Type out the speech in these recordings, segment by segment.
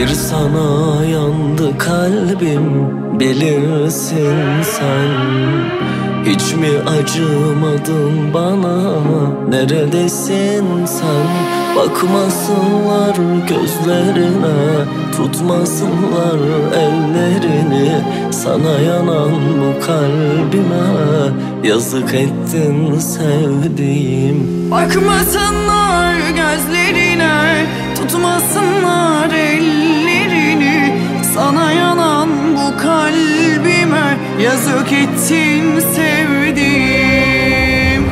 Bir sana yandı kalbim, bilirsin sen. Hiç mi acımadın bana, neredesin sen? Bakmasınlar gözlerine, tutmasınlar ellerini. Sana yanan bu kalbime yazık ettin sevdiğim. Bakmasınlar gözlerine, tutmasınlar ellerini. Sana yanan bu kalbime yazık ettin sevdiğim.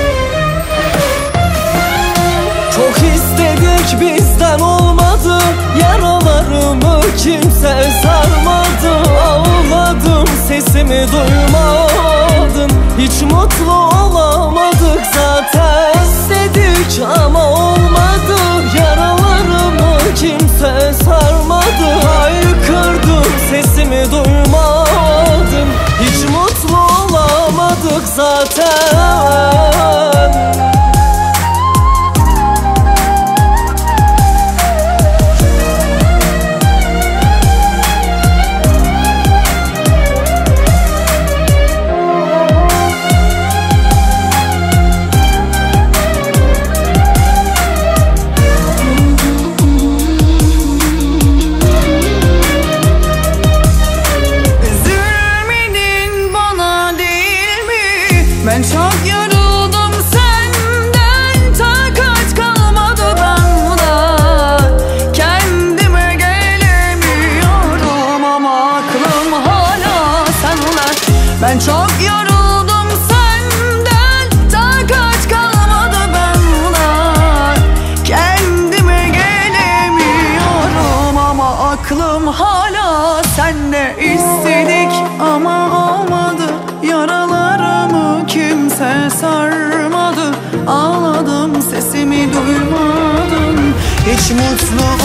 Çok istedik bizden olmadı, yaralarımı kimse sarmadı. Ağladım sesimi duymadın, hiç mutlu olamadık zaten. İstedik ama olmadı, yaralarımı kimse sarmadı. Haykırdım sesimi duymadın, hiç mutlu olamadık zaten. Ben çok yoruldum senden, takat kalmadı bana. Kendime gelemiyorum ama aklım hala sende. Ben çok yoruldum senden, takat kalmadı bana. Kendime gelemiyorum ama aklım hala sende. İstedik ama olmadı, yaralarımı kimse sarmadı. Ağladım sesimi duymadın, hiç mutlu